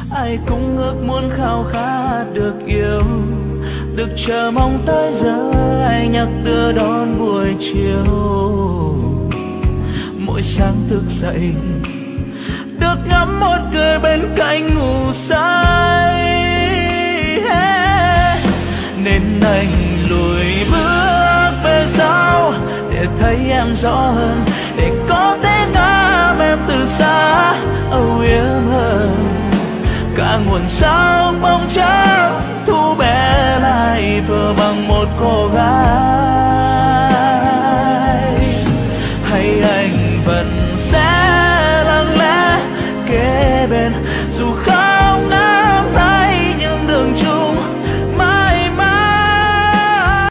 ai cũng ước muốn khao khát được yêu, được chờ mong tới giờ ai nhắc đưa đón buổi chiều. Mỗi sáng thức dậy được ngắm một người bên cạnh ngủ say, nên anh lùi bước về sau để thấy em rõ hơn